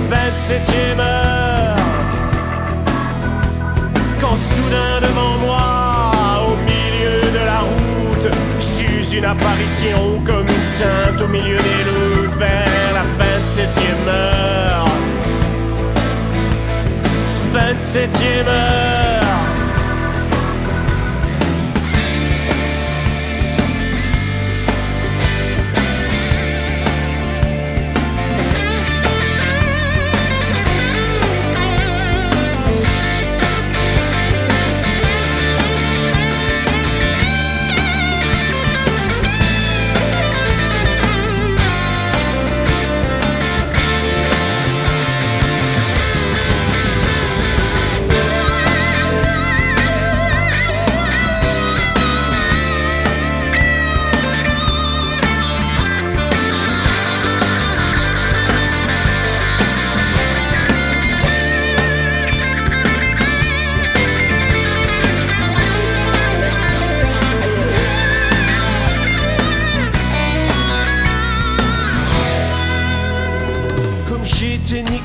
27e heure. Quand soudain devant moi, au milieu de la route, j'eus une apparition comme une sainte au milieu des doutes. Vers la 27e heure, 27e heure. J'étais ni